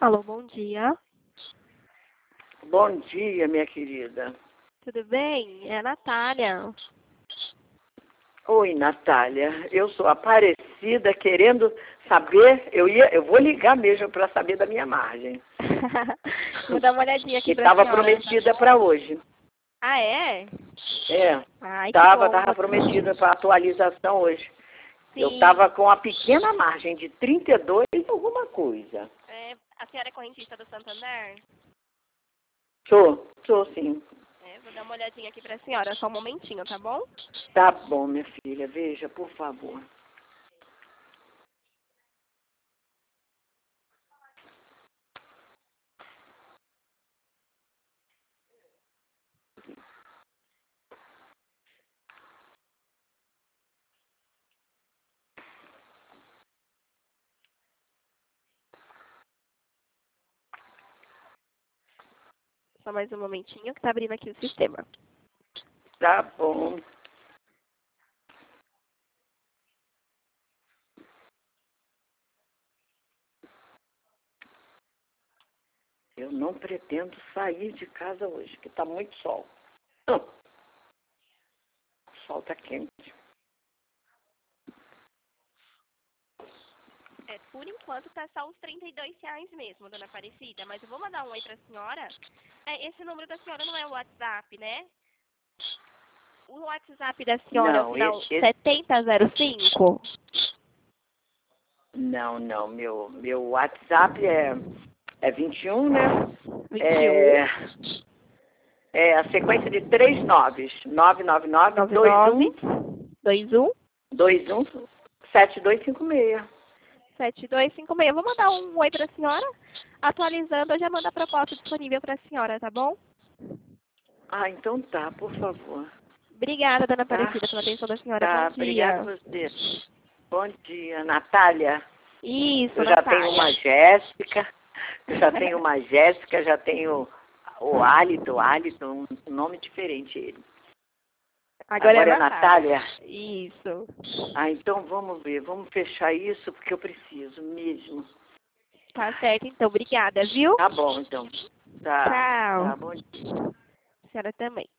Alô, bom dia. Bom dia, minha querida. Tudo bem? É a Natália. Oi, Natália. Eu sou Aparecida, querendo saber. Eu vou ligar mesmo para saber da minha margem. Vou dar uma olhadinha aqui Que para a estava senhora. prometida para hoje. Ah, é? É. Ai, que bom. Tava prometida para atualização hoje. Sim. Eu estava com a pequena margem de 32 alguma coisa. É, a senhora é correntista do Santander? Sou sim. É, vou dar uma olhadinha aqui para a senhora. Só um momentinho, tá bom? Tá bom, minha filha. Veja, por favor. Só mais um momentinho que tá abrindo aqui o sistema. Tá bom. Eu não pretendo sair de casa hoje, porque está muito sol. O sol está quente. É, por enquanto tá só os R$ 32 mesmo, dona Aparecida. Mas eu vou mandar um oi pra senhora. É, esse número da senhora não é o WhatsApp, né? O WhatsApp da senhora é o Não, final 7005? não. Meu WhatsApp é 21, né? 21 É a sequência de 3 noves. 999 99 21 21 7256. 7256. Vou mandar um oi para a senhora. Atualizando, eu já mando a proposta disponível para a senhora, tá bom? Ah, então tá, por favor. Obrigada, dona Tá? Aparecida, pela atenção da senhora. Tá, Bom obrigada a dia. você. Bom dia, Natália. Isso, Eu já tenho uma Natália. Jéssica, já tenho o Alito, um nome diferente ele. Agora é a Agora é Natália. Natália. Isso. Ah, então vamos ver, vamos fechar isso porque eu preciso mesmo. Tá certo, então. Obrigada, viu? Tá bom, então. Tá, Tchau. bom dia. A senhora também.